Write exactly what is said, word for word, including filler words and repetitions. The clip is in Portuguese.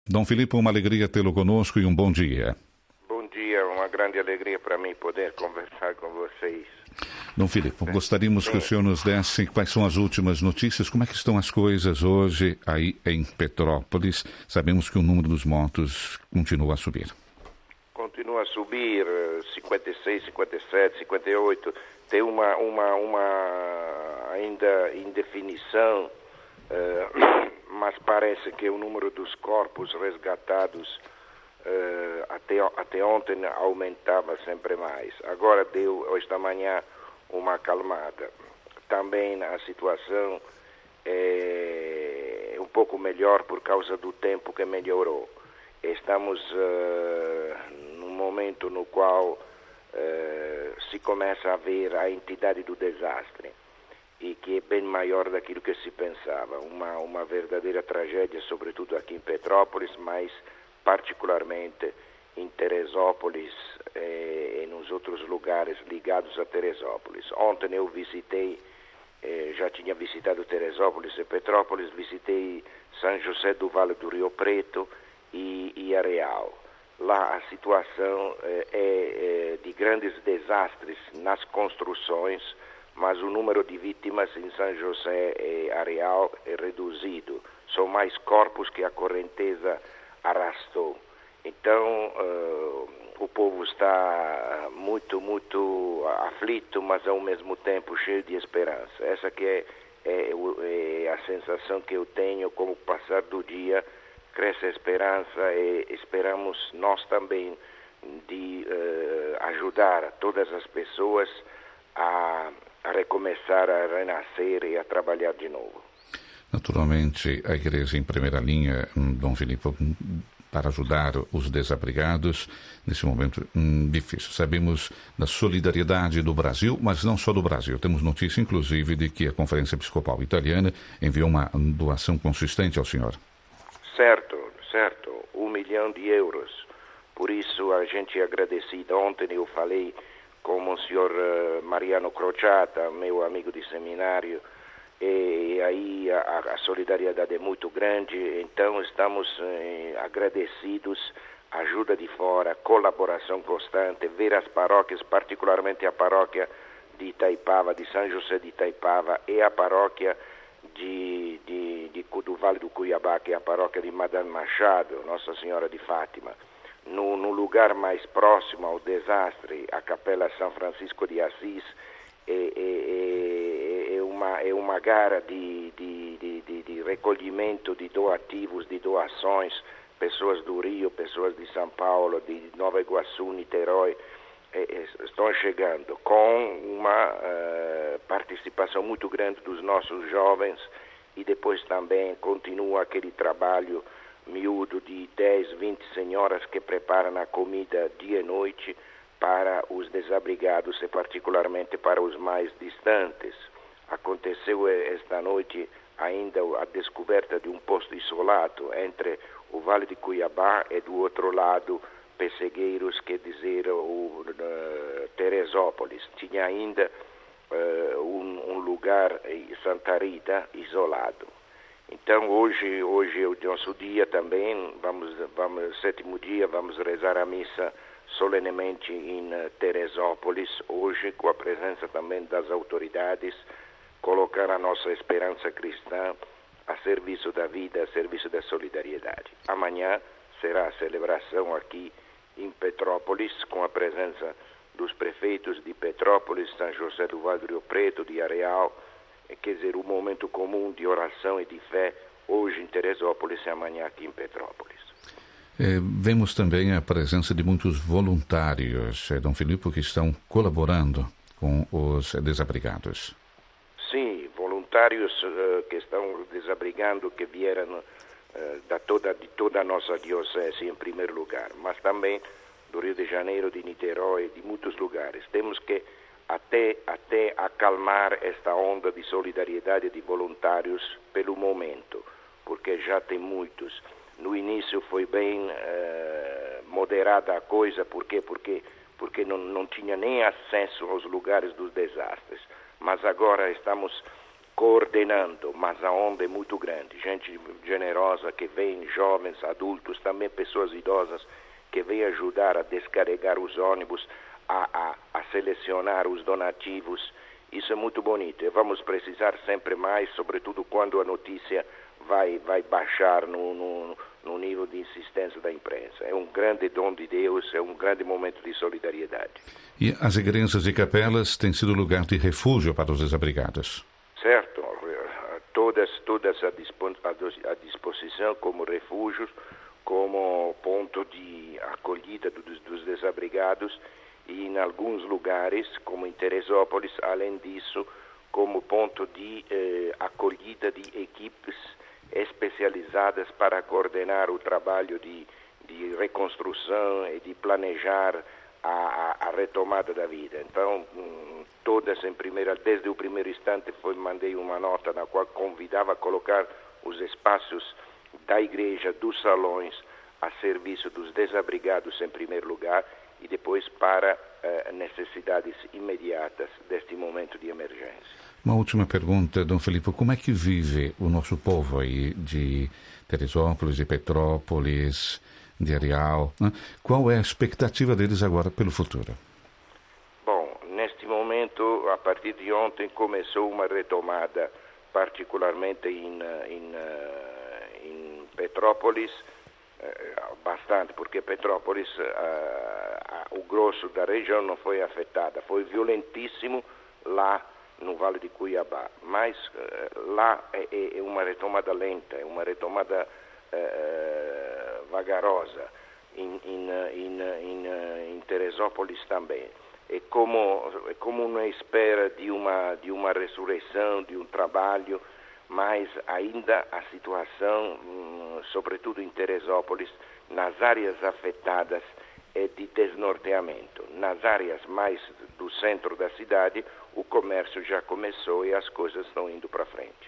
Dom Filipe, uma alegria tê-lo conosco e um bom dia. Bom dia, uma grande alegria para mim poder conversar com vocês. Dom Filipe, gostaríamos Sim. que o senhor nos desse quais são as últimas notícias, como é que estão as coisas hoje aí em Petrópolis. Sabemos que o número dos mortos continua a subir. Continua a subir, cinquenta e seis, cinquenta e sete, cinquenta e oito, tem uma, uma, uma ainda indefinição, uh, mas parece que o número dos corpos resgatados uh, até, até ontem aumentava sempre mais. Agora deu, esta manhã, uma acalmada. Também a situação é um pouco melhor por causa do tempo que melhorou. Estamos uh, num momento no qual uh, se começa a ver a entidade do desastre e que é bem maior daquilo que se pensava. Uma, uma verdadeira tragédia, sobretudo aqui em Petrópolis, mas particularmente em Teresópolis eh, e nos outros lugares ligados a Teresópolis. Ontem eu visitei, eh, já tinha visitado Teresópolis e Petrópolis, visitei São José do Vale do Rio Preto e, e Areal. Lá a situação eh, é, é de grandes desastres nas construções, mas o número de vítimas em São José e Areal é reduzido. São mais corpos que a correnteza arrastou. Então, uh, o povo está muito, muito aflito, mas ao mesmo tempo cheio de esperança. Essa que é, é, é a sensação que eu tenho com o passar do dia. Cresce a esperança e esperamos nós também de uh, ajudar todas as pessoas a, a recomeçar a renascer e a trabalhar de novo. Naturalmente, a Igreja em primeira linha, Dom Filipe, para ajudar os desabrigados nesse momento hum, difícil. Sabemos da solidariedade do Brasil, mas não só do Brasil. Temos notícia, inclusive, de que a Conferência Episcopal Italiana enviou uma doação consistente ao senhor. Certo, certo. Um milhão de euros. Por isso, a gente é agradecido. Ontem eu falei com o senhor Mariano Crociata, meu amigo de seminário, e aí a, a solidariedade é muito grande, então estamos eh, agradecidos, ajuda de fora, colaboração constante, ver as paróquias, particularmente a paróquia de Itaipava, de São José de Itaipava, e a paróquia de, de, de, do Vale do Cuiabá, que é a paróquia de Madame Machado, Nossa Senhora de Fátima. No, no lugar mais próximo ao desastre, a Capela São Francisco de Assis, é, é, é, uma, é uma gara de, de, de, de recolhimento de doativos, de doações, pessoas do Rio, pessoas de São Paulo, de Nova Iguaçu, Niterói, é, é, estão chegando com uma uh, participação muito grande dos nossos jovens, e depois também continua aquele trabalho miúdo de dez, vinte senhoras que preparam a comida dia e noite para os desabrigados e particularmente para os mais distantes. Aconteceu esta noite ainda a descoberta de um posto isolado entre o Vale de Cuiabá e do outro lado Pessegueiros, quer dizer o uh, Teresópolis. Tinha ainda uh, um, um lugar em Santa Rita isolado. Então hoje, hoje é o nosso dia também, vamos, vamos, sétimo dia, vamos rezar a missa solenemente em Teresópolis, hoje com a presença também das autoridades, colocar a nossa esperança cristã a serviço da vida, a serviço da solidariedade. Amanhã será a celebração aqui em Petrópolis, com a presença dos prefeitos de Petrópolis, São José do Vale do Rio Preto, de Areal, quer dizer, um momento comum de oração e de fé, hoje em Teresópolis e amanhã aqui em Petrópolis. É, vemos também a presença de muitos voluntários, é, Dom Filipe, que estão colaborando com os desabrigados. Sim, voluntários uh, que estão desabrigando, que vieram uh, da toda, de toda a nossa diocese em primeiro lugar, mas também do Rio de Janeiro, de Niterói, de muitos lugares. Temos que até, até acalmar esta onda de solidariedade de voluntários pelo momento, porque já tem muitos. No início foi bem uh, moderada a coisa, por quê? Porque, porque não, não tinha nem acesso aos lugares dos desastres. Mas agora estamos coordenando, mas a onda é muito grande. Gente generosa que vem, jovens, adultos, também pessoas idosas que vêm ajudar a descarregar os ônibus, a, a, a selecionar os donativos. Isso é muito bonito e vamos precisar sempre mais, sobretudo quando a notícia vai, vai baixar no, no, no nível de insistência da imprensa. É um grande dom de Deus, é um grande momento de solidariedade. E as igrejas e capelas têm sido lugar de refúgio para os desabrigados? Certo, todas, todas à disposição como refúgios, como ponto de acolhida dos, dos desabrigados e em alguns lugares, como em Teresópolis, além disso, como ponto de eh, acolhida de equipes especializadas para coordenar o trabalho de, de reconstrução e de planejar a, a, a retomada da vida. Então, hum, todas em primeira, desde o primeiro instante, foi, mandei uma nota na qual convidava a colocar os espaços da igreja, dos salões, a serviço dos desabrigados em primeiro lugar e depois para uh, necessidades imediatas deste momento de emergência. Uma última pergunta, Dom Filipe, como é que vive o nosso povo aí de Teresópolis, de Petrópolis, de Areal, né? Qual é a expectativa deles agora pelo futuro? Bom, neste momento, a partir de ontem, começou uma retomada, particularmente em, em, em Petrópolis, bastante, porque Petrópolis, uh, uh, o grosso da região não foi afetada, foi violentíssimo lá no Vale de Cuiabá, mas uh, lá é, é uma retomada lenta, é uma retomada uh, vagarosa, em, em, em, em, em Teresópolis também. É como, é como uma espera de uma, de uma ressurreição, de um trabalho, mas ainda a situação, sobretudo em Teresópolis, nas áreas afetadas, é de desnorteamento. Nas áreas mais do centro da cidade, o comércio já começou e as coisas estão indo para frente.